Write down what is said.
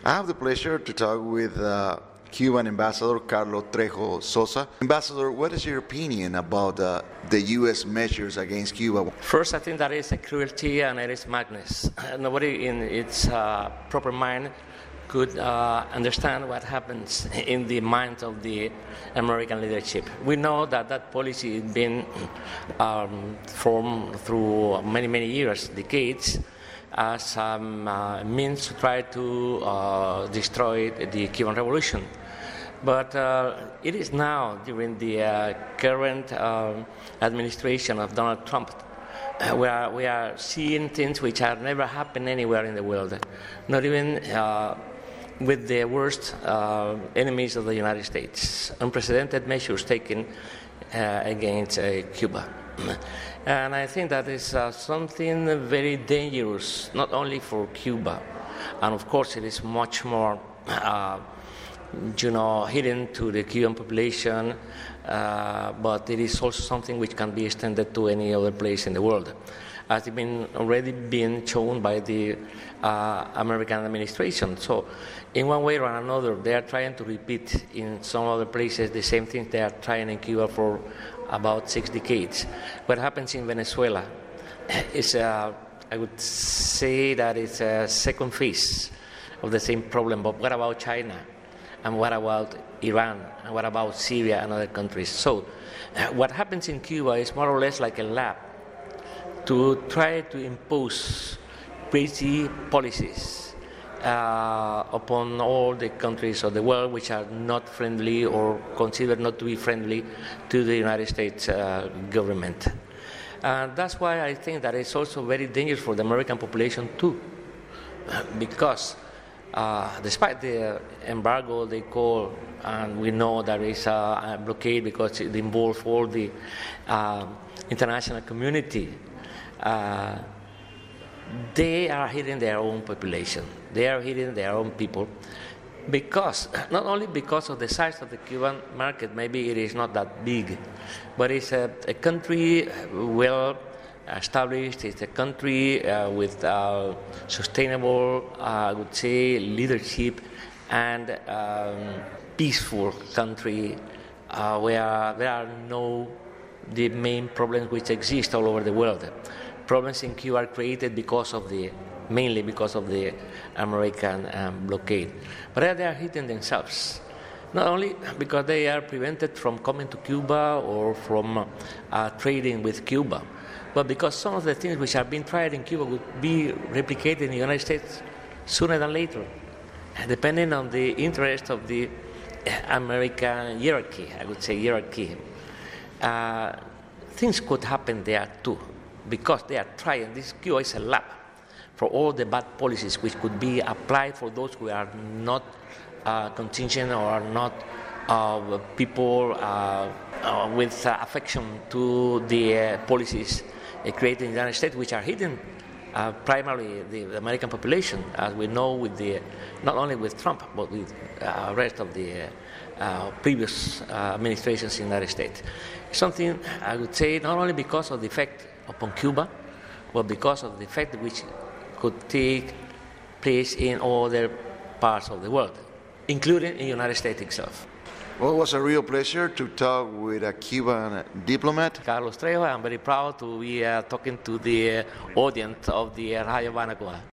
I have the pleasure to talk with Cuban Ambassador Carlos Trejo Sosa. Ambassador, what is your opinion about the U.S. measures against Cuba? First, I think that is a cruelty and it is madness. Nobody in its proper mind could understand what happens in the mind of the American leadership. We know that that policy has been formed through many, many years, decades, as a means to try to destroy the Cuban Revolution. But it is now, during the current administration of Donald Trump, we are seeing things which have never happened anywhere in the world, not even with the worst enemies of the United States. Unprecedented measures taken against Cuba. And I think that is something very dangerous, not only for Cuba, and of course it is much more hidden to the Cuban population, but it is also something which can be extended to any other place in the world, as it's already been shown by the American administration. So in one way or another, they are trying to repeat in some other places the same thing they are trying in Cuba for about 6 decades. What happens in Venezuela is, I would say that it's a second phase of the same problem. But what about China? And what about Iran? And what about Syria and other countries? So what happens in Cuba is more or less like a lab to try to impose crazy policies upon all the countries of the world which are not friendly or considered not to be friendly to the United States government. And that's why I think that it's also very dangerous for the American population too, because despite the embargo they call, and we know there is a blockade because it involves all the international community, they are hitting their own population. They are hitting their own people because, not only because of the size of the Cuban market, maybe it is not that big, but it's a country well established, it's a country with sustainable, I would say, leadership, and peaceful country where there are no the main problems which exist all over the world. Problems in Cuba are created mainly because of the American blockade. But they are hitting themselves, not only because they are prevented from coming to Cuba or from trading with Cuba, but because some of the things which are being tried in Cuba would be replicated in the United States sooner than later, depending on the interest of the American hierarchy, I would say hierarchy. Things could happen there too, because they are trying. This Cuba is a lab for all the bad policies which could be applied for those who are not contingent or are not people with affection to the policies created in the United States, which are hidden primarily the American population, as we know with not only with Trump, but with the rest of the previous administrations in the United States. Something I would say not only because of the effect upon Cuba, but because of the effect which could take place in other parts of the world, including in the United States itself. Well, it was a real pleasure to talk with a Cuban diplomat. Carlos Trejo, I'm very proud to be talking to the audience of the Radio Banacoa.